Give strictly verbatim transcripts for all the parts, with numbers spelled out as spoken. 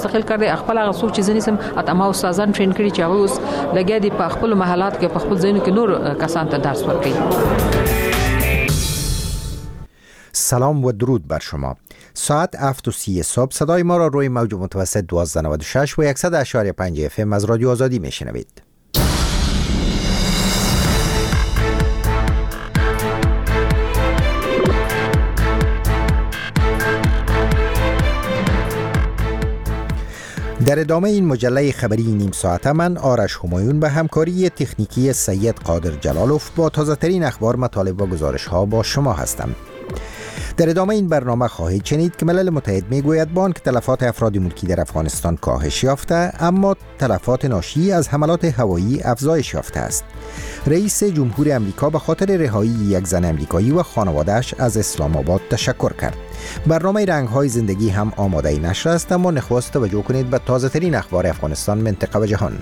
خپل کار دی خپل هغه څوک چې ځنیسم اته ما استادان ټرین کړي چې هغه اوس لګیا دي په خپل محلات کې په خپل ځینو کې نور کسان ته درس ورکوي. سلام و درود بر شما. ساعت هفت و سی صبح صدای ما را روی موج متوسط دوازده نود و شش و صد اشاری پنج اف ام از رادیو آزادی میشنوید. در ادامه این مجله خبری نیم ساعته من آرش همایون به همکاری تکنیکی سید قادر جلالوف با تازه ترین اخبار، مطالب و گزارش ها با شما هستم. در ادامه این برنامه خواهید شنید که ملل متحد میگوید بانک تلفات افراد ملکی در افغانستان کاهش یافته، اما تلفات ناشی از حملات هوایی افزایش یافته است. رئیس جمهور امریکا به خاطر رهایی یک زن امریکایی و خانواده‌اش از اسلام آباد تشکر کرد. برنامه رنگ‌های زندگی هم آماده نشر است، اما نخست توجه کنید به تازه ترین اخبار افغانستان، منطقه و جهان.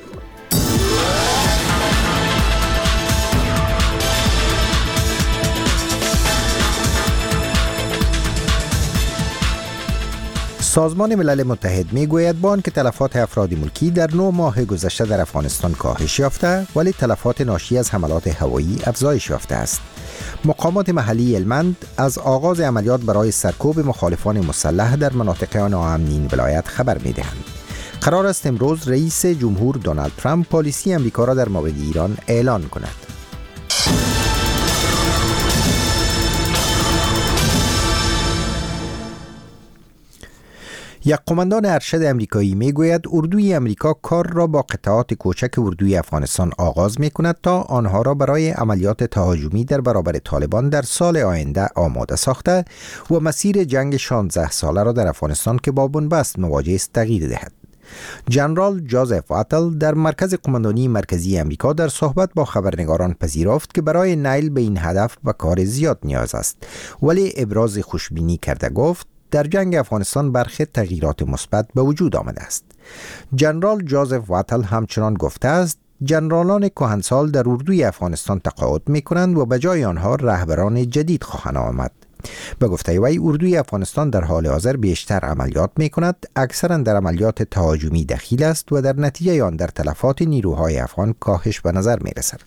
سازمان ملل متحد میگوید بانک تلفات افراد ملکی در نه ماه گذشته در افغانستان کاهش یافته، ولی تلفات ناشی از حملات هوایی افزایش یافته است. مقامات محلی هلمند از آغاز عملیات برای سرکوب مخالفان مسلح در مناطق ناامن این ولایت خبر میدهند. قرار است امروز رئیس جمهور دونالد ترامپ پالیسی امریکا را در مورد ایران اعلان کند. یک قماندان ارشد امریکایی میگوید اردوی امریکا کار را با قطعات کوچک اردوی افغانستان آغاز میکند تا آنها را برای عملیات تهاجمی در برابر طالبان در سال آینده آماده ساخته و مسیر جنگ شانزده ساله را در افغانستان که با بنبست مواجه است تغییر دهد. جنرال جوزف واتل در مرکز قماندانی مرکزی امریکا در صحبت با خبرنگاران پذیرفت که برای نیل به این هدف به کار زیاد نیاز است، ولی ابراز خوشبینی کرده گفت در جنگ افغانستان برخی تغییرات مثبت به وجود آمده است. جنرال جوزف واتل همچنان گفته است جنرالان کهنسال در اردوی افغانستان تقاعد می کنند و به جای آنها رهبران جدید خواهند آمد. به گفته وی اردوی افغانستان در حال حاضر بیشتر عملیات می کند، اکثرا در عملیات تهاجمی دخیل است و در نتیجه آن در تلفات نیروهای افغان کاهش به نظر می رسد.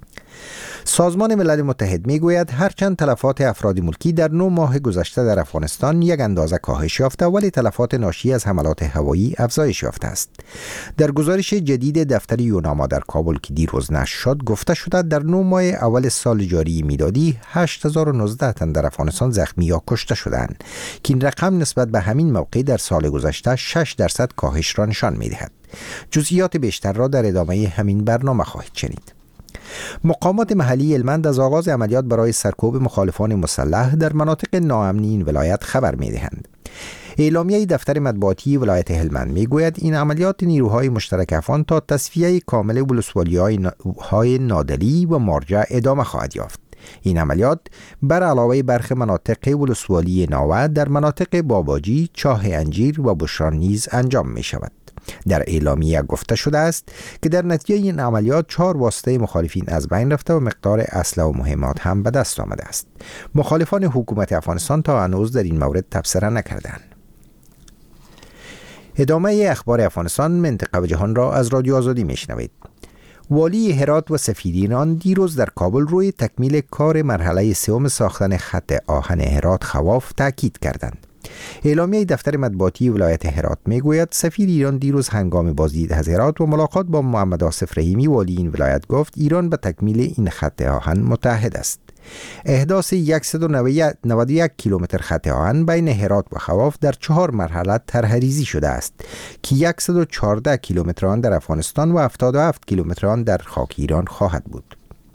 سازمان ملل متحد میگوید هرچند تلفات افراد ملکی در نه ماه گذشته در افغانستان یک اندازه کاهش یافته، ولی تلفات ناشی از حملات هوایی افزایش یافته است. در گزارش جدید دفتر یوناما در کابل که دیروز نشر شد گفته شده در نه ماه اول سال جاری میلادی هشت هزار و نوزده تن در افغانستان زخمی یا کشته شدند که این رقم نسبت به همین موقع در سال گذشته شش درصد کاهش را نشان میدهد. جزئیات بیشتر را در ادامه همین برنامه خواهید شنید. مقامات محلی هلمند از آغاز عملیات برای سرکوب مخالفان مسلح در مناطق ناامن این ولایت خبر می‌دهند. اعلامیه دفتر مطبوعاتی ولایت هلمند میگوید این عملیات نیروهای مشترک افغان تا تصفیه کامل ولسوالی‌های نادلی و مارجه ادامه خواهد یافت. این عملیات بر علاوه برخی مناطق ولسوالی ناوه در مناطق باباجی، چاه انجیر و بشران نیز انجام می شود. در اعلامیه گفته شده است که در نتیجه این عملیات چهار واسطه مخالفین از بین رفته و مقدار اسلحه و مهمات هم به دست آمده است. مخالفان حکومت افغانستان تا هنوز در این مورد تبصره نکردند. ادامه اخبار افغانستان، منطقه و جهان را از رادیو آزادی میشنوید. والی هرات و سفیر ایران دیروز در کابل روی تکمیل کار مرحله سوم ساختن خط آهن هرات خواف تاکید کردند. اعلامیه دفتر مطبوعاتی ولایت هرات میگوید سفیر ایران دیروز هنگام بازدید از هرات و ملاقات با محمد آصف رحیمی والی این ولایت گفت ایران به تکمیل این خط آهن متحد است. احداث صد و نود و یک کیلومتر خط آهن بین هرات و خواف در چهار مرحله طرح‌ریزی شده است که صد و چهارده کیلومتر آن در افغانستان و هفتاد و هفت کیلومتر آن در خاک ایران خواهد بود.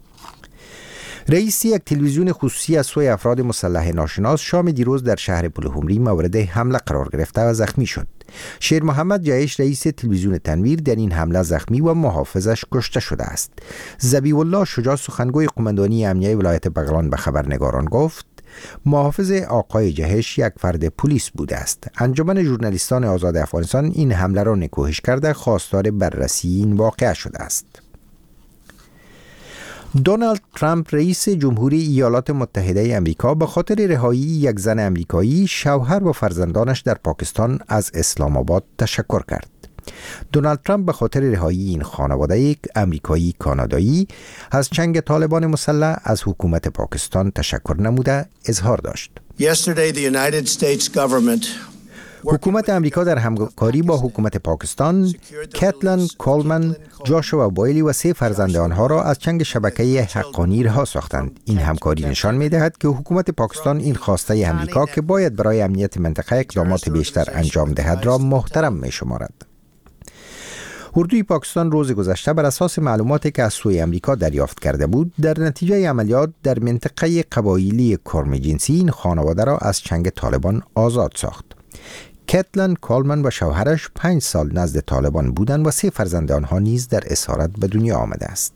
رئیس یک تلویزیون خصوصی از سوی افراد مسلح ناشناس شام دیروز در شهر پلهمری مورد حمله قرار گرفته و زخمی شد. شیر محمد جایش رئیس تلویزیون تنویر در این حمله زخمی و محافظش کشته شده است. ذبیح الله شجاع سخنگوی قماندانی امنیه ولایت بغلان به خبرنگاران گفت محافظ آقای جهش یک فرد پلیس بوده است. انجمن ژورنالیستان آزاد افغانستان این حمله را نکوهش کرده خواستار بررسی این واقعه شده است. دونالد ترامپ رئیس جمهوری ایالات متحده آمریکا به خاطر رهایی یک زن آمریکایی، شوهر و فرزندانش در پاکستان از اسلام آباد تشکر کرد. دونالد ترامپ به خاطر رهایی این خانواده یک آمریکایی کانادایی از چنگ طالبان مسلح از حکومت پاکستان تشکر نموده اظهار داشت. Yesterday, the United States government حکومت امریکا در همکاری با حکومت پاکستان، کتلن کولمن، جاشوا بایلی و سه فرزند آنها را از چنگ شبکه حقانی رها ساختند. این همکاری نشان می‌دهد که حکومت پاکستان این خواسته امریکا که باید برای امنیت منطقه اقدامات بیشتر انجام دهد را محترم می‌شمارد. اردوی پاکستان روز گذشته بر اساس معلوماتی که از سوی امریکا دریافت کرده بود، در نتیجه عملیات در منطقه قبایلی کرم جنسی این خانواده را از چنگ طالبان آزاد ساخت. کتلن کولمن و شوهرش پنج سال نزد طالبان بودند و سه فرزند آنها نیز در اسارت به دنیا آمده است.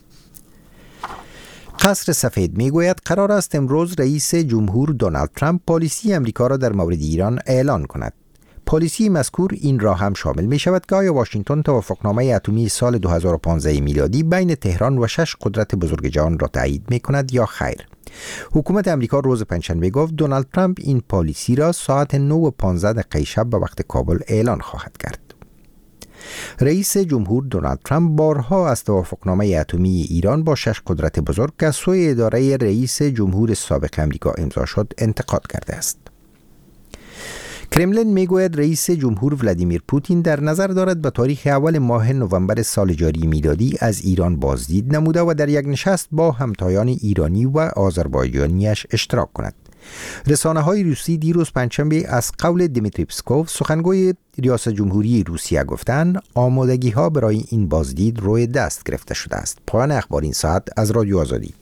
قصر سفید میگوید قرار است امروز رئیس جمهور دونالد ترامپ پالیسی امریکا را در مورد ایران اعلان کند. پالیسی مذکور این را هم شامل می شود که آیا واشنگتن توافقنامه اتمی سال دو هزار و پانزده میلادی بین تهران و شش قدرت بزرگ جهان را تایید می کند یا خیر. حکومت امریکا روز پنجشنبه گفت دونالد ترامپ این پالیسی را ساعت نه و پانزده دقیقه شب به وقت کابل اعلان خواهد کرد. رئیس جمهور دونالد ترامپ بارها از توافقنامه اتمی ایران با شش قدرت بزرگ که از سوی اداره رئیس جمهور سابق امریکا امضا شد انتقاد کرده است. کرملین میگوید رئیس جمهور ولادیمیر پوتین در نظر دارد به تاریخ اول ماه نوامبر سال جاری میلادی از ایران بازدید نموده و در یک نشست با همتایان ایرانی و آذربایجانیش اشتراک کند. رسانه‌های روسی دیروز پنجشنبه از قول دیمیتری پسکوف، سخنگوی ریاست جمهوری روسیه، گفتند آمادگی‌ها برای این بازدید روی دست گرفته شده است. پایان اخبار این ساعت از رادیو آزادی.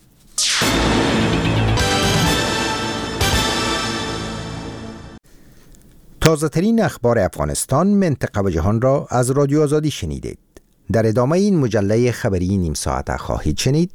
تازه ترین اخبار افغانستان، منطقه و جهان را از رادیو آزادی شنیدید. در ادامه این مجله خبری نیم ساعته خواهید شنید: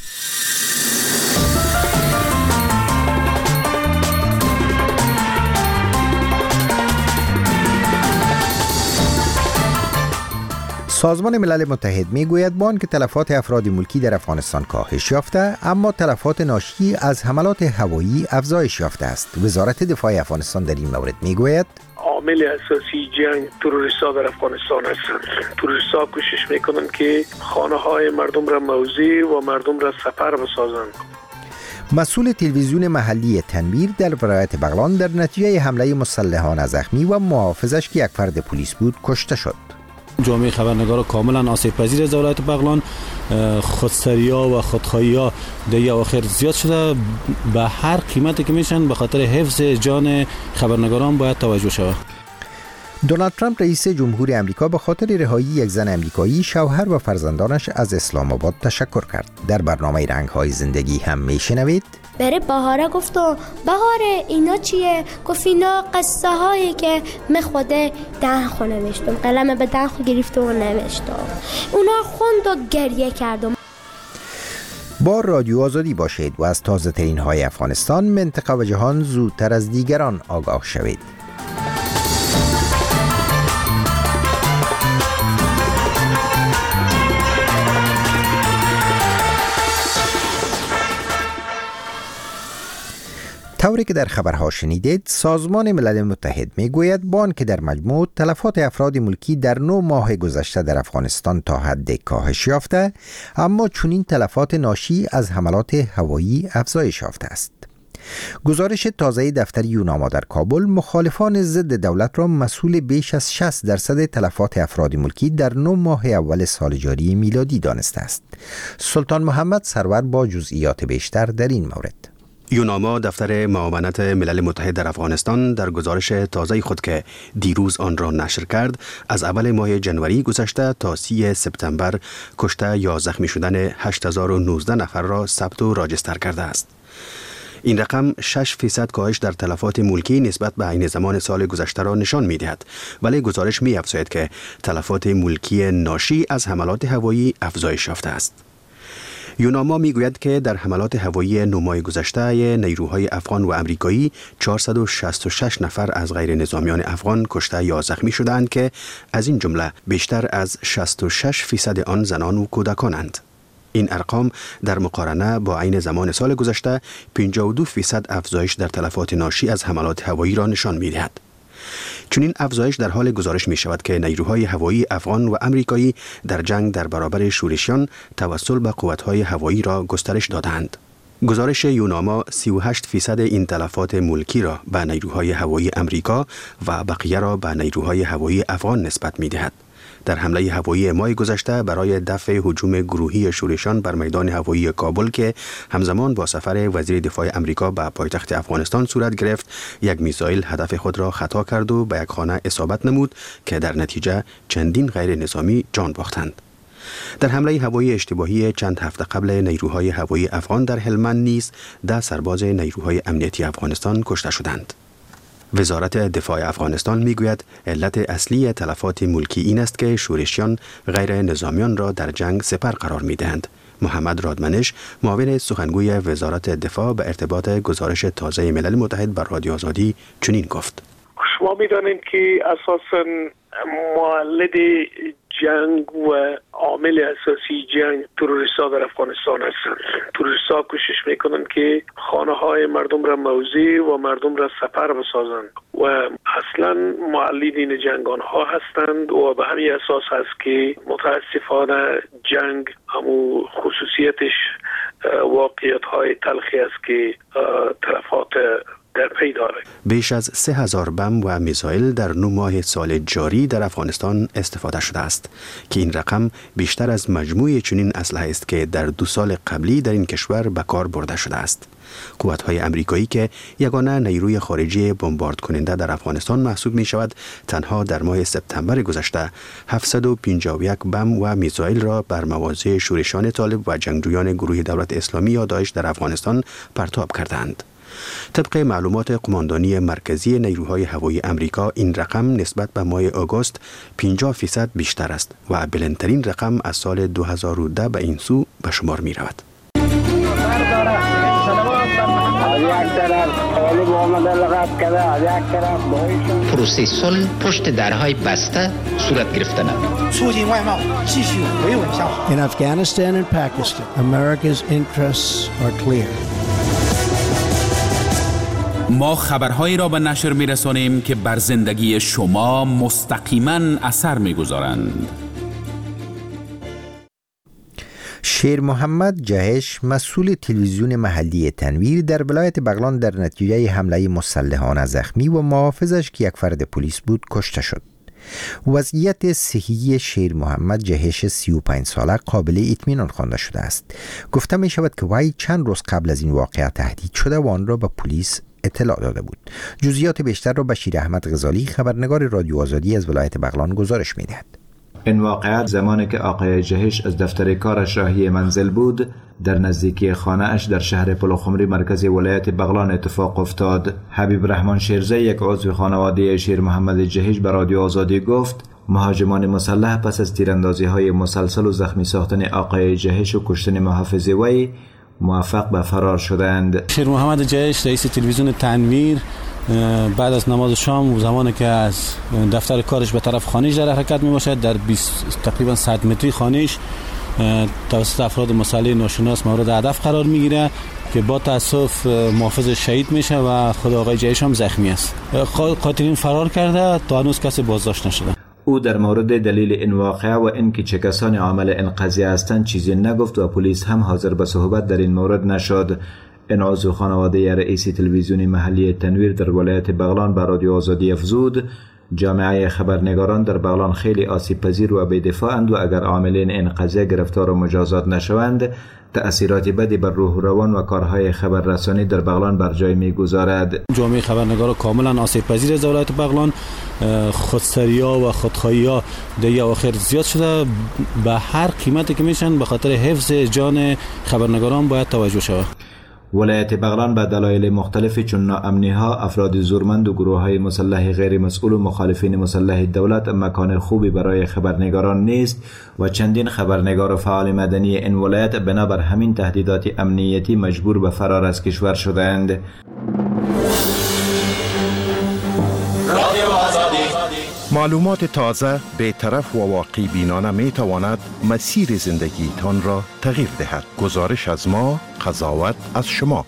سازمان ملل متحد میگوید بانک تلفات افراد ملکی در افغانستان کاهش یافته، اما تلفات ناشی از حملات هوایی افزایش یافته است. وزارت دفاع افغانستان در این مورد میگوید عامل اساسی جنگ تروریست‌ها در افغانستان هستند. تروریست‌ها کوشش میکنند که خانه‌های مردم را موضع و مردم را سپر بسازند. مسئول تلویزیون محلی تنویر در ولایت بغلان در نتیجه حمله مسلحانه زخمی و محافظش که یک فرد پلیس بود کشته شد. جامعه خبرنگارا کاملا آسیب پذیر از ولایت بغلان، خودسری‌ها و خودخواهی‌ها در اواخر زیاد شده. به هر قیمتی که میشن به خاطر حفظ جان خبرنگاران باید توجه شود. دونالد ترامپ رئیس جمهور امریکا به خاطر رهایی یک زن امریکایی، شوهر و فرزندانش از اسلام آباد تشکر کرد. در برنامه رنگ‌های زندگی هم میشنوید. بره بهاره گفت و بهاره اینا چیه؟ گفت اینا قصه هایی که من خوده دهن خو نوشتم، قلم به دهن خو گرفته و نوشتم، اونا خوند و گریه کردم. با رادیو آزادی باشید و از تازه ترین های افغانستان، منطقه و جهان زودتر از دیگران آگاه شوید. طوری که در خبرها شنیدید، سازمان ملل متحد میگوید بانک در مجموع تلفات افراد ملکی در نه ماه گذشته در افغانستان تا حد کاهش یافته، اما چنین تلفات ناشی از حملات هوایی افزایش یافته است. گزارش تازه دفتر یوناما در کابل مخالفان ضد دولت را مسئول بیش از شصت درصد تلفات افراد ملکی در نه ماه اول سال جاری میلادی دانسته است. سلطان محمد سرور با جزئیات بیشتر در این مورد. یوناما دفتر معاونت ملل متحد در افغانستان در گزارش تازه خود که دیروز آن را نشر کرد، از اول ماه جنوری گذشته تا سی سپتامبر کشته یا زخمی شدن هشت هزار و نوزده نفر را ثبت و راجستر کرده است. این رقم شش فیصد کاهش در تلفات ملکی نسبت به عین زمان سال گذشته را نشان می‌دهد، ولی گزارش می‌افزاید که تلفات ملکی ناشی از حملات هوایی افزایش یافته است. یوناما میگوید که در حملات هوایی نه ماه گذشته نیروهای افغان و امریکایی چهارصد و شصت و شش نفر از غیر نظامیان افغان کشته یا زخمی شدند که از این جمله بیشتر از شصت و شش فیصد آن زنان و کودکانند. این ارقام در مقارنه با عین زمان سال گذشته پنجاه و دو فیصد افزایش در تلفات ناشی از حملات هوایی را نشان می‌دهد. چنین افزایش در حال گزارش می شود که نیروهای هوایی افغان و امریکایی در جنگ در برابر شورشیان توسل به قوت‌های هوایی را گسترش دادند. گزارش یوناما سی و هشت فیصد این تلفات ملکی را به نیروهای هوایی امریکا و بقیه را به نیروهای هوایی افغان نسبت می دهد. در حمله هوایی ماه گذشته برای دفع هجوم گروهی شورشیان بر میدان هوایی کابل که همزمان با سفر وزیر دفاع امریکا به پایتخت افغانستان صورت گرفت، یک میزایل هدف خود را خطا کرد و به یک خانه اصابت نمود که در نتیجه چندین غیر نظامی جان باختند. در حمله هوایی اشتباهی چند هفته قبل نیروهای هوایی افغان در هلمند نیز ده سرباز نیروهای امنیتی افغانستان کشته شدند. وزارت دفاع افغانستان میگوید علت اصلی تلفات ملکی این است که شورشیان غیر نظامیان را در جنگ سپر قرار میدهند. محمد رادمنش، معاون سخنگوی وزارت دفاع، به ارتباط گزارش تازه ملل متحد بر رادیو آزادی چنین گفت: شما میدانید که اساساً مولد جنگ و عامل اساسی جنگ تروریست‌ها در افغانستان هستند. تروریست‌ها کوشش میکنند که خانه‌های مردم را موضع و مردم را سپر بسازند و اصلا مولدین جنگ آنها هستند و به همین اساس هست که متاسفانه جنگ همو خصوصیتش واقعیت‌های تلخی است که تلفات در پی داره. بیش از سه هزار بم و میزایل در نه ماه سال جاری در افغانستان استفاده شده است که این رقم بیشتر از مجموع چنین اسلحه است که در دو سال قبلی در این کشور به کار برده شده است. قوت‌های امریکایی که یگانه نیروی خارجی بمبارد کننده در افغانستان محسوب می شود، تنها در ماه سپتامبر گذشته هفتصد و پنجاه و یک بم و میزایل را بر مواضع شورشیان طالب و جنگجویان گروه دولت اسلامی یا داعش در افغانستان پرتاب کردند. طبق معلومات قماندانی مرکزی نیروهای هوایی امریکا، این رقم نسبت به ماه آگوست پنجاه فیصد بیشتر است و بلندترین رقم از سال دو هزار و ده به این سو به شمار می رود. پروسه صلح پشت درهای بسته صورت گرفتن. In Afghanistan and Pakistan, America's interests are clear. ما خبرهایی را به نشر می‌رسانیم که بر زندگی شما مستقیما اثر می‌گذارند. شیر محمد جهش، مسئول تلویزیون محلی تنویر، در ولایت بغلان در نتیجه حمله مسلحانه زخمی و محافظش که یک فرد پلیس بود کشته شد. وضعیت صحی شیر محمد جهش سی و پنج ساله قابل اطمینان خوانده شده است. گفته می شود که وی چند روز قبل از این واقعه تهدید شده و آن را به پلیس اطلاع داده بود. جزئیات بیشتر را بشیر احمد غزالی، خبرنگار رادیو آزادی از ولایت بغلان گزارش می دهد. این واقعات زمانی که آقای جهش از دفتر کارش راهی منزل بود، در نزدیکی خانه اش در شهر پلوخمری مرکز ولایت بغلان اتفاق افتاد. حبیب رحمان شیرزی، یک عضو خانواده شیر محمد جهش، به رادیو آزادی گفت مهاجمان مسلح پس از تیراندازی های مسلسل و زخمی ساختن آقای جهش و کشتن محافظ وی موفق به فرار شدند. شیر محمد جهش رئیس تلویزیون تنویر بعد از نماز شام و زمانی که از دفتر کارش به طرف خانه‌اش در حرکت میباشد، در بیست تقریبا صد متری خانه‌اش توسط افراد مسلح ناشناس مورد هدف قرار میگیره که با تاسف محافظ شهید میشه و خود آقای جهش هم زخمی است. قاتلین فرار کرده، تا هنوز کسی بازداشت نشده. او در مورد دلیل این واقعه و اینکه چه کسانی عامل این قضیه هستند چیزی نگفت و پلیس هم حاضر به صحبت در این مورد نشد. این عضو خانواده رئیس تلویزیون محلی تنویر در ولایت بغلان به رادیو آزادی افزود جامعه خبرنگاران در بغلان خیلی آسیب پذیر و بی‌دفاعند و اگر عاملین این قضیه گرفتار و مجازات نشوند، تأثیرات بدی بر روح و روان و کارهای خبررسانی در بغلان بر جای می‌گذارد. جامعه خبرنگاران کاملا آسیب پذیر از ولایت بغلان، خودسری‌ها و خودخواهی‌ها در اواخر زیاد شده. به هر قیمتی که میشن به خاطر حفظ جان خبرنگاران باید توجه شود. ولایت بغلان به دلایل مختلفی چون ناامنی‌ها، افراد زورمند و گروه‌های مسلح غیر مسئول و مخالفین مسلح دولت مکان خوبی برای خبرنگاران نیست و چندین خبرنگار و فعال مدنی این ولایت بنابر همین تهدیدات امنیتی مجبور به فرار از کشور شدند. رادیو آزادی معلومات تازه، بی‌طرف و واقع بینانه می تواند مسیر زندگیتان را تغییر دهد. گزارش از ما، قضاوت از شما.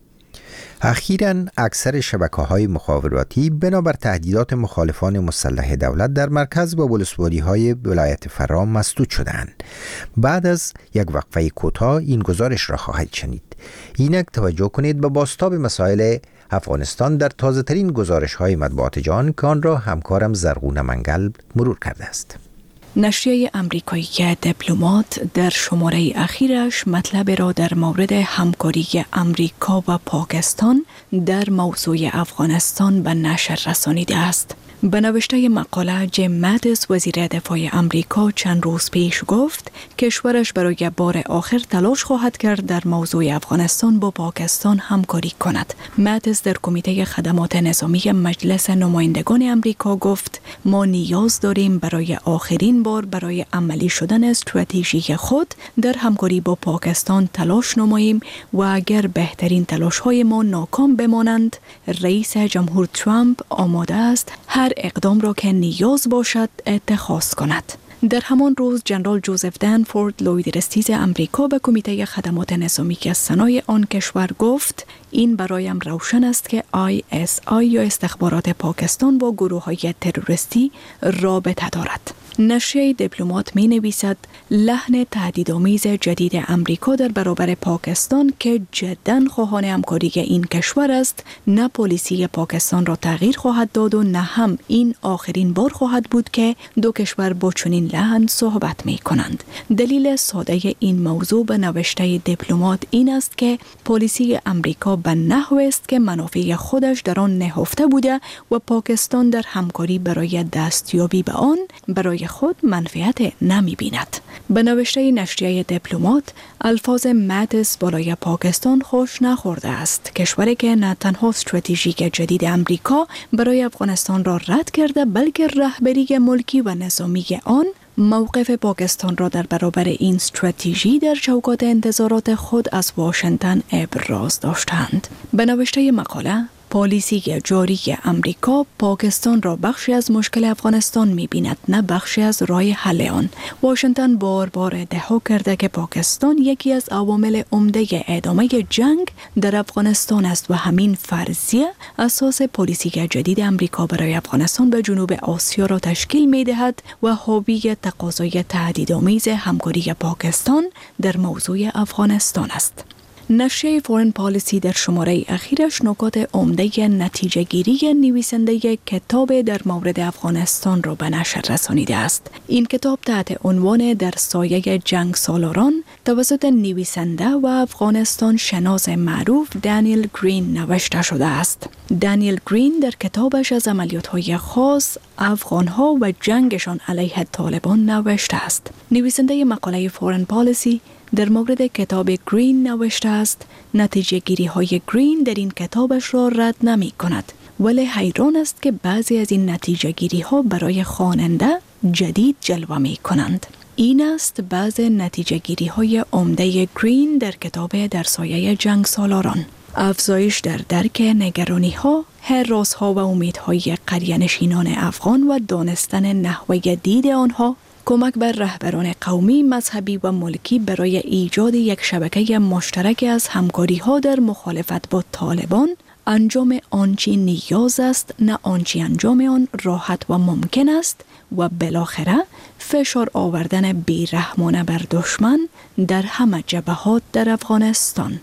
اخیراً اکثر شبکه‌های مخابراتی بنابر تهدیدات مخالفان مسلح دولت در مرکز با ولسوالی‌های ولایت فرا مسدود شدند. بعد از یک وقفه کوتاه این گزارش را خواهید شنید. اینک توجه کنید به بازتاب مسائل افغانستان در تازه‌ترین گزارش‌های مطبوعات جهان که آن را همکارم زرغون منگل مرور کرده است. نشریه امریکایی دیپلمات در شماره اخیرش مطلب را در مورد همکاری امریکا و پاکستان در موضوع افغانستان به نشر رسانیده است. به نوشته مقاله، جیم ماتیس وزیر دفاع امریکا چند روز پیش گفت کشورش برای بار آخر تلاش خواهد کرد در موضوع افغانستان با پاکستان همکاری کند. ماتیس در کمیته خدمات نظامی مجلس نمایندگان امریکا گفت ما نیاز داریم برای آخرین بار برای عملی شدن استراتژی خود در همکاری با پاکستان تلاش نماییم و اگر بهترین تلاش‌های ما ناکام بمانند، رئیس جمهور ترامپ آماده است هر اقدام را که نیاز باشد اتخاذ کند. در همان روز جنرال جوزف دنفورد لوید رستیز امریکا به کمیته خدمات نظامی از صنایع آن کشور گفت این برایم روشن است که آی اس آی یا استخبارات پاکستان با گروه‌های تروریستی رابطه دارد. نشریه دیپلمات می نویسد لحن تهدیدآمیز جدید امریکا در برابر پاکستان که جداً خواهان همکاری این کشور است، نه پلیسی پاکستان را تغییر خواهد داد و نه هم این آخرین بار خواهد بود که دو کشور با چنین لحن صحبت می کنند. دلیل ساده این موضوع به نوشته دیپلمات این است که پلیسی امریکا به نحوی است که منافع خودش در آن نهفته بوده و پاکستان در همکاری برای دستیابی به آن برای خود منفعت نمی بیند. به نوشته نشریه دیپلمات، الفاظ ماتیس بالای پاکستان خوش نخورده است. کشوری که نه تنها استراتژیک جدید امریکا برای افغانستان را رد کرده بلکه رهبری ملکی و نظامی آن موقف پاکستان را در برابر این استراتژی در چوکات انتظارات خود از واشنگتن ابراز داشتند. به نوشته مقاله، پالیسی جاری امریکا پاکستان را بخشی از مشکل افغانستان می‌بیند، نه بخشی از راه حل آن. واشنگتن بار بار ادعا کرده که پاکستان یکی از عوامل عمده ادامه جنگ در افغانستان است و همین فرضیه اساس پالیسی جدید امریکا برای افغانستان به جنوب آسیا را تشکیل می‌دهد و حاوی تقاضای تهدیدآمیز همکاری پاکستان در موضوع افغانستان است. نشریه فورن پالیسی در شماره اخیرش نکات عمده نتیجه گیری نویسنده کتاب در مورد افغانستان را به نشر رسانیده است. این کتاب تحت عنوان در سایه جنگ سالاران توسط نویسنده و افغانستان شناس معروف دانیل گرین نوشته شده است. دانیل گرین در کتابش از عملیات‌های خاص افغان‌ها و جنگشان علیه طالبان نوشته است. نویسنده مقاله فورن پالیسی در مورد کتاب گرین نوشته است نتیجه گیری های گرین در این کتابش را رد نمی کند، ولی حیران است که بعضی از این نتیجه گیری ها برای خواننده جدید جلوه می کنند. این است بعض نتیجه گیری های عمده گرین در کتاب در سایه جنگ سالاران: افزایش در درک نگرانی ها، هراس ها و امیدهای قریه‌نشینان افغان و دانستن نحوه دید آنها، کمک بر رهبران قومی، مذهبی و ملکی برای ایجاد یک شبکه مشترک از همکاری‌ها در مخالفت با طالبان، انجام آنچی نیاز است نه آنچی انجام آن راحت و ممکن است، و بالاخره فشار آوردن بیرحمانه بر دشمن در همه جبهات در افغانستان.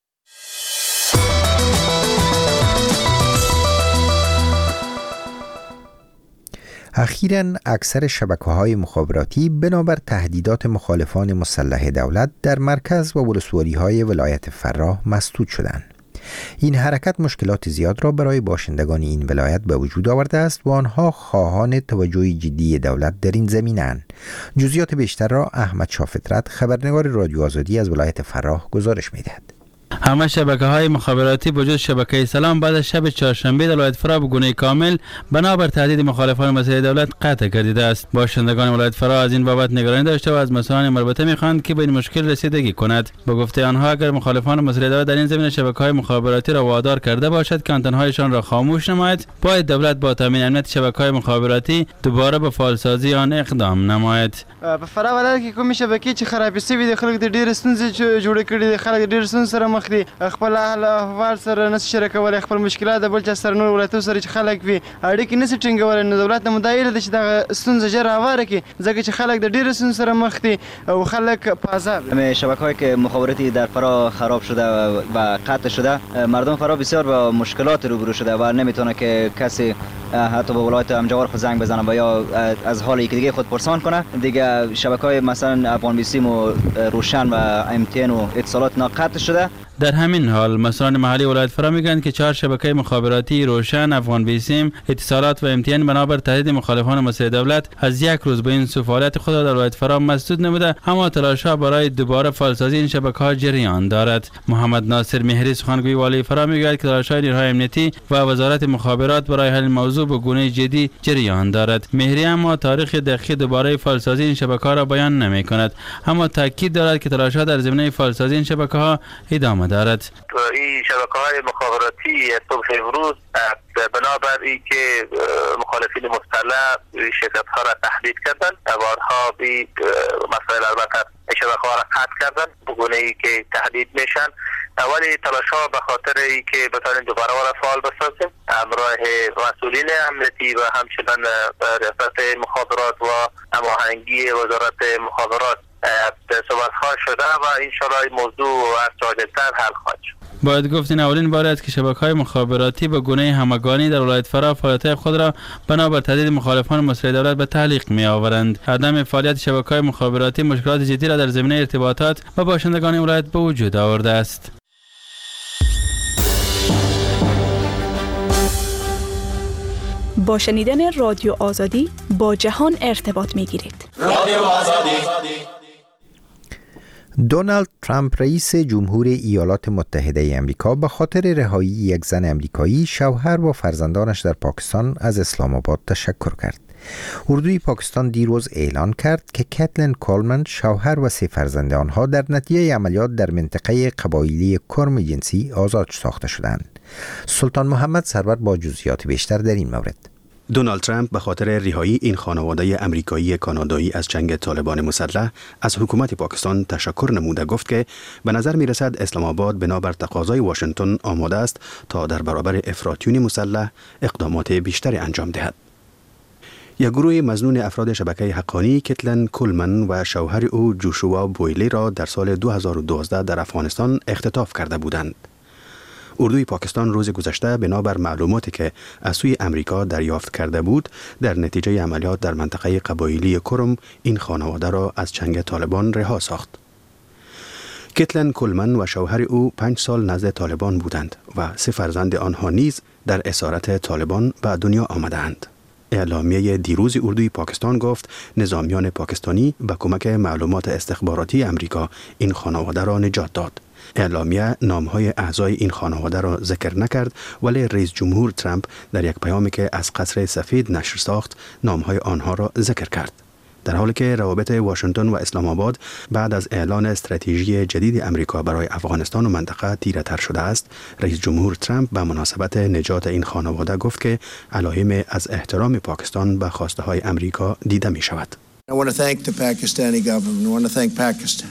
اخیراً اکثر شبکه‌های مخابراتی بنابر تهدیدات مخالفان مسلح دولت در مرکز و ولسوالی‌های ولایت فراه مسدود شدند. این حرکت مشکلات زیاد را برای باشندگان این ولایت به وجود آورده است و آنها خواهان توجه جدی دولت در این زمینه‌اند. جزئیات بیشتر را احمد شاه فطرت، خبرنگار رادیو آزادی از ولایت فراه گزارش می‌دهد. همه شبکه‌های مخابراتی بجز شبکه سلام بعد از شب چهارشنبه در ولایت فرا به گونه کامل بنابر تهدید مخالفان مسئله دولت قطع گردیده است. باشندگان ولایت فرا از این بابت نگرانی داشته و از مسئولان مربوطه می‌خواهند که به این مشکل رسیدگی کند. با گفته آنها اگر مخالفان مسئله دولت در این زمینه شبکه‌های مخابراتی را وادار کرده باشد که آنتن‌هایشان را خاموش نماید، باید دولت با تامین امنیت شبکه‌های مخابراتی دوباره به فعالسازی آن اقدام نماید. په فرا ولایت کې کومې شبکې چې خرابې شوي دي خلک د ډېرې ستونزې جوړې کړي دي، خلک ډېر ستونزې سره مخ دي، خپل اهل احوال سره نشي شریکولی، خپل مشکلات د بل چا سره نور ولایتونو سره چې خلک وي اړیکې نشي ټینګولی. نو دولت نه مدعا ده چې دغه ستونزه ژر هواره کړي ځکه چې خلک د ډېرې ستونزې سره مخ دي او خلک په عذاب. همه شبکه‌هایی که مخابراتی در فرا خراب شده و قطع شده، مردم فرا بسیار با مشکلات روبرو شده و نمیتونه که کسی حتی به ولایت امجوار خود زنگ بزنه و یا از حال یکی دیگه خود پرسان کنه. دیگه شبکه‌های مثلا افغان بیسیم و روشن و ام تی ان و اتصالات قطع شده. در همین حال مسئولان محلی ولایت فرا میگویند که چهار شبکه مخابراتی روشن، افغان بیسیم، اتصالات و ام تی ان بنابر تهدید مخالفان مسئله دولت از یک روز به این سو فعالیت خود در ولایت فرا مسدود نموده، اما تلاش‌ها برای دوباره فعالسازی این شبکه‌ها جریان دارد. محمد ناصر مهری سخنگوی والی فرا میگوید که تلاش‌های نیروهای امنیتی و وزارت مخابرات برای حل موضوع به گونه جدی جریان دارد. مهری اما تاریخ دقیق دوباره فعالسازی این شبکه‌ها را بیان نمی‌کند، اما تاکید دارد که تلاش‌ها در زمینه فعالسازی این شبکه‌ها ادامه دارد. این شبکه‌های مخابراتی صبح امروز بنابر ای که مخالفین مسلح شرکت‌ها را تهدید کردند و آنها به مسائل البته شبکه‌ها را قطع کردند به گونه‌ای که تهدید میشن. اولی تلاش‌ها به خاطر ای که بتوانیم دوباره را فعال بسازیم، همراه مسئولین امنیتی و همچنین ریاست مخابرات و هماهنگی وزارت مخابرات صحبت‌ها شده و انشاءالله این موضوع از جاجتر حل خواهد شد. باید گفت این اولین بار است که شبکه‌های مخابراتی به گونه همگانی در ولایت فرا فعالیت خود را بنابر تهدید مخالفان مسئله دولت به تعلیق می‌آورند. عدم فعالیت شبکه‌های مخابراتی مشکلات جدی را در زمینه ارتباطات و باشندگان ولایت به وجود آورده است. با شنیدن رادیو آزادی با جهان ارتباط می‌گیرید. رادیو آزادی. دونالد ترامپ رئیس جمهور ایالات متحده آمریکا به خاطر رهایی یک زن آمریکایی شوهر و فرزندانش در پاکستان از اسلام آباد تشکر کرد. اردوی پاکستان دیروز اعلان کرد که کتلین کولمن شوهر و سه فرزند آنها در نتیجه عملیات در منطقه قبایلی کرم جنسی آزاد ساخته شدند. سلطان محمد سرور با جزئیات بیشتر در این مورد. دونالد ترامپ به خاطر رهایی این خانواده امریکایی کانادایی از جنگ طالبان مسلح از حکومت پاکستان تشکر نموده گفت که به نظر می رسد اسلام آباد بنابر تقاضای واشنگتن آماده است تا در برابر افراطیون مسلح اقدامات بیشتری انجام دهد. یک گروه مظنون افراد شبکه حقانی کتلین کولمن و شوهر او جوشوا بویلی را در سال دو هزار و دوازده در افغانستان اختطاف کرده بودند. اردوی پاکستان روز گذشته بنابر معلوماتی که از سوی امریکا دریافت کرده بود در نتیجه عملیات در منطقه قبایلی کرم این خانواده را از چنگ طالبان رها ساخت. کتلین کولمن و شوهر او پنج سال نزد طالبان بودند و سه فرزند آنها نیز در اسارت طالبان به دنیا آمدند. اعلامیه دیروز اردوی پاکستان گفت نظامیان پاکستانی به کمک معلومات استخباراتی امریکا این خانواده را نجات داد. اعلامیه نامهای اعضای این خانواده را ذکر نکرد، ولی رئیس جمهور ترامپ در یک پیامی که از قصر سفید نشر ساخت نامهای آنها را ذکر کرد. در حالی که روابط واشنگتن و اسلام آباد بعد از اعلان استراتژی جدید امریکا برای افغانستان و منطقه تیره تر شده است، رئیس جمهور ترامپ به مناسبت نجات این خانواده گفت که علائم از احترام پاکستان به خواسته های امریکا دیده می شود. I want to thank the Pakistani government. I want to thank Pakistan.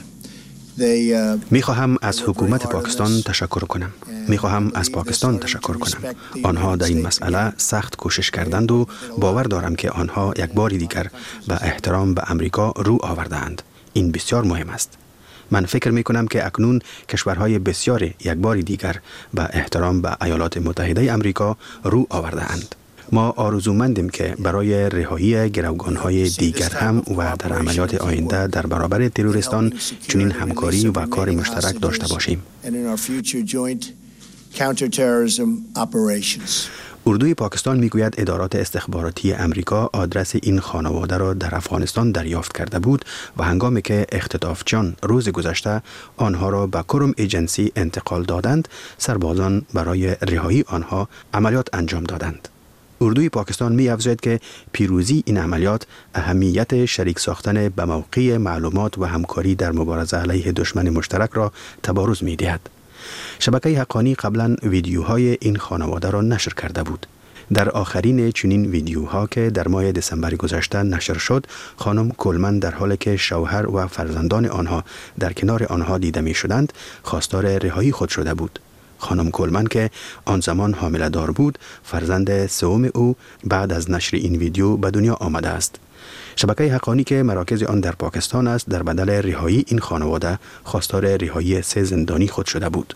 می خواهم از حکومت پاکستان تشکر کنم. می خواهم از پاکستان تشکر کنم. آنها در این مسئله سخت کوشش کردند و باور دارم که آنها یک بار دیگر به احترام به امریکا رو آوردند. این بسیار مهم است. من فکر می کنم که اکنون کشورهای بسیاری یک بار دیگر به احترام به ایالات متحده امریکا رو آوردند. ما آرزومندیم که برای رهایی گروگان‌های دیگر هم و در عملیات آینده در برابر تروریستان چنین همکاری و کار مشترک داشته باشیم. اردوی پاکستان میگوید ادارات استخباراتی امریکا آدرس این خانواده را در افغانستان دریافت کرده بود و هنگامی که اختطافچیان روز گذشته آنها را به کرم ایجنسی انتقال دادند، سربازان برای رهایی آنها عملیات انجام دادند. اردوی پاکستان می افزاید که پیروزی این عملیات اهمیت شریک ساختن به موقع معلومات و همکاری در مبارزه علیه دشمن مشترک را تبارز می دهد. شبکه حقانی قبلا ویدیوهای این خانواده را نشر کرده بود. در آخرین چنین ویدیوها که در ماه دسامبر گذشته نشر شد، خانم کولمن در حالی که شوهر و فرزندان آنها در کنار آنها دیده می شدند، خواستار رهایی خود شده بود. خانم کولمن که آن زمان حامله دار بود، فرزند سوم او بعد از نشر این ویدیو به دنیا آمده است. شبکه حقانی که مراکز آن در پاکستان است، در بدل رهایی این خانواده خواستار رهایی سه زندانی خود شده بود.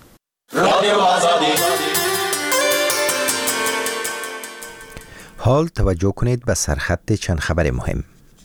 حال توجه کنید به سرخط چند خبر مهم.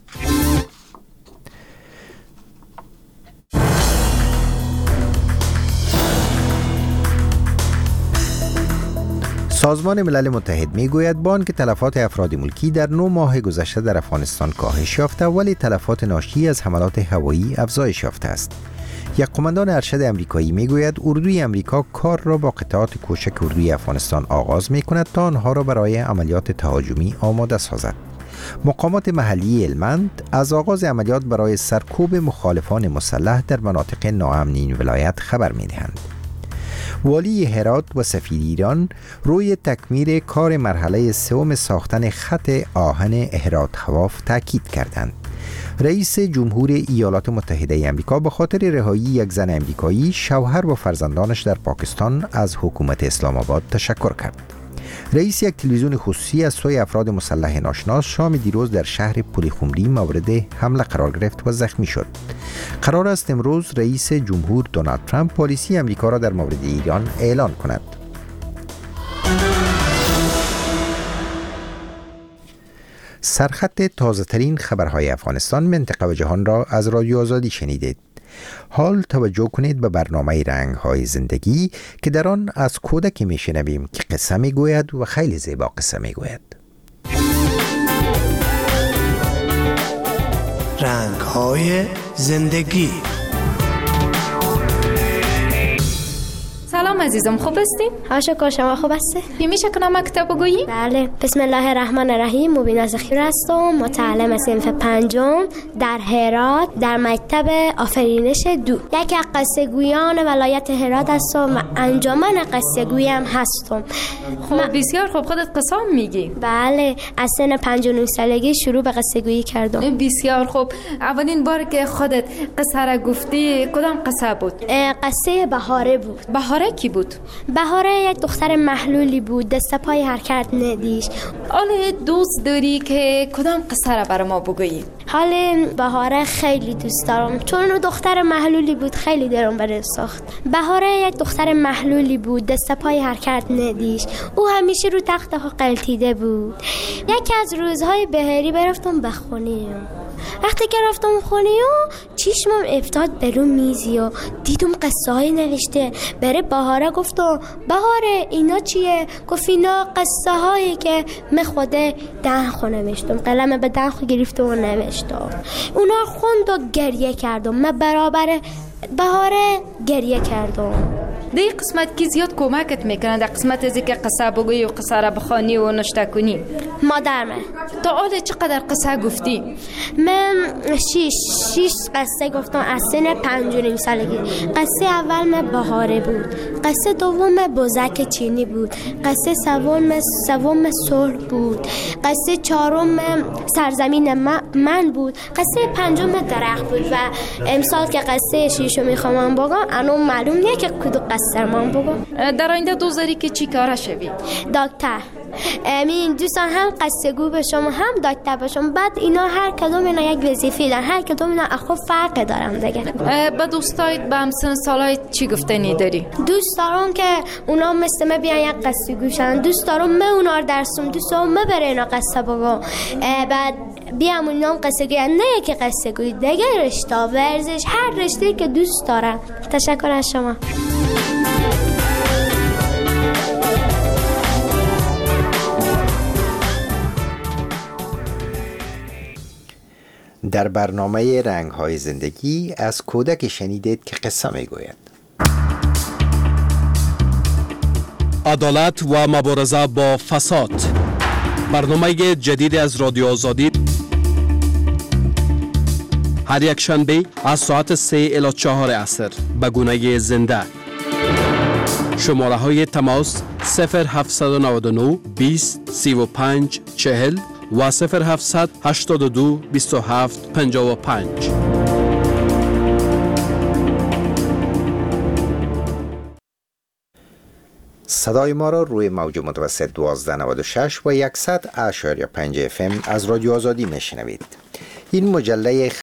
سازمان ملل متحد میگوید با آنکه تلفات افراد ملکی در نه ماه گذشته در افغانستان کاهش یافته، ولی تلفات ناشی از حملات هوایی افزایش یافته است. یک قماندان ارشد امریکایی میگوید اردوی امریکا کار را با قطعات کوچک اردوی افغانستان آغاز میکند تا آنها را برای عملیات تهاجمی آماده سازد. مقامات محلی هلمند از آغاز عملیات برای سرکوب مخالفان مسلح در مناطق ناامن این ولایت خبر میدهند. والی هرات و سفیر ایران روی تکمیل کار مرحله سوم ساختن خط آهن هرات خواف تاکید کردند. رئیس جمهور ایالات متحده آمریکا به خاطر رهایی یک زن آمریکایی، شوهر و فرزندانش در پاکستان از حکومت اسلام آباد تشکر کرد. رئیس یک تلویزیون خصوصی از سوی افراد مسلح ناشناس شام دیروز در شهر پولیخمری مورد حمله قرار گرفت و زخمی شد. قرار است امروز رئیس جمهور دونالد ترامپ پالیسی امریکا را در مورد ایران اعلان کند. سرخط تازه ترین خبرهای افغانستان، منطقه و جهان را از رادیو آزادی شنیدید. حال توجه کنید به برنامه رنگ‌های زندگی که در آن از کودکی میشنویم که قصه میگوید و خیلی زیبا قصه میگوید. رنگ‌های زندگی. سلام عزیزم، خوب هستین؟ ها شکر، شما خوب هستی؟ میشه که نام مکتب بگویی؟ بله. بسم الله الرحمن الرحیم. مبینا زخیر هستم، متعلم صنف پنجم در هرات در مکتب آفرینش دو. یکی از قصه گویان ولایت هرات هستم و انجمن قصه گویی هم هستم. خب من... بسیار خوب. خودت قصه میگی؟ بله، از سن پنج و نه سالگی شروع به قصه گویی کردم. بسیار خوب. اولین بار که خودت قصه را گفتی کدام قصه بود؟ قصه بهاره بود. بهاره کی بود؟ بهاره یک دختر محلولی بود، دست پای حرکت ندیش. حالا دوست داری که کدام قصه را برای ما بگویی؟ حالا بهاره خیلی دوست دارم چون اون دختر محلولی بود، خیلی دلم برای ساخت. بهاره یک دختر محلولی بود، دست پای حرکت ندیش. او همیشه رو تخت ها قلتیده بود. یکی از روزهای بهاری برفتم به خونه. وقتی که رفتم خونه و چشمم افتاد به رو میزی و دیدم قصه های نوشته. بره بهاره گفتم بهاره اینا چیه؟ گفت اینا قصه هایی که من خوده دنخو نوشتم. قلم به دنخو گرفتم و نوشتم. اونا خوند و گریه کردم. من برابر بهاره گریه کردم. دی قسمت کی زیاد کمکت میکنه؟ در قسمت از که قصه بگویی و قصه را بخوانی و نشته کنی؟ مادر من. تا حالا چقدر قصه گفتی؟ من شیش شیش قصه گفتم از سن پنج و نیم سالگی. قصه اول من بهاره بود، قصه دوم بزک چینی بود، قصه سوم سوم صلح بود، قصه چهارم سرزمین من بود، قصه پنجم درخت بود. و امسال که قصه شیشو میخوام بگم اونو معلوم نیست که کدوم قصه من بگم. در آینده دوست داری که چی کاره شوی؟ دکتر. امین دوستان هم قصه گو بشم هم دکتر بشم. بعد اینا هر کدوم اینا یک وظیفه دارن، هر کدوم اینا اخو فرق دارن دیگه. با دوستایت با همسن سالایت چی گفتنی داری؟ دوست دارم که اونا مثل من بیان یک قصه گوشن. دوست دارم من اونا رو درسم. دوست دارم من برای اینا قصه بگم. بعد بیام اونا قصه گوین، نه که قصه گوی دیگه، رشته ورزش هر رشته که دوست دارن. تشکر از شما. در برنامه رنگ‌های زندگی از کودک شنیدید که قصه میگوید. عدالت و مبارزه با فساد، برنامه جدید از رادیو آزادی، هر یک شنبه از ساعت سه الی چهار عصر به گونه زنده. شماره های تماس صفر هفت نه نه بیست سی و پنج چهل و صفر هفت هشت دو بیست و هفت پنجاه و پنج. صدای ما را روی موج متوسط دوازده نود و شش و صد و یک اشاریه پنج اف ام از رادیو آزادی میشنوید. این مجله